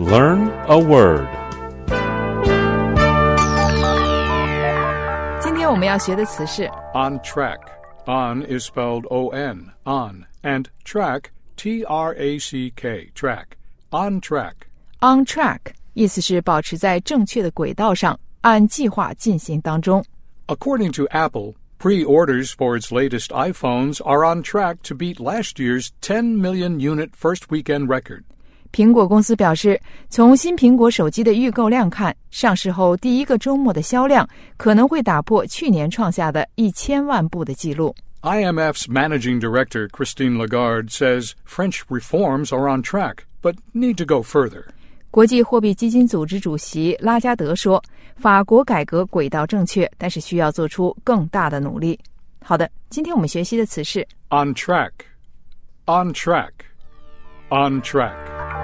Learn a word. 今天我们要学的词是 On track. On is spelled O-N, on, and track, T-R-A-C-K, track. On track. on track， 意思是保持在正确的轨道上，按计划进行当中。 According to Apple, pre-orders for its latest iPhones are on track to beat last year's 10 million unit first weekend record. 苹果公司表示，从新苹果手机的预购量看，上市后第一个周末的销量可能会打破去年创下的1000万部的记录。 IMF's managing director, Christine Lagarde, says French reforms are on track, but need to go further. 国际货币基金组织主席拉加德说，法国改革轨道正确，但是需要做出更大的努力。好的，今天我们学习的词是 On track. On track. On track.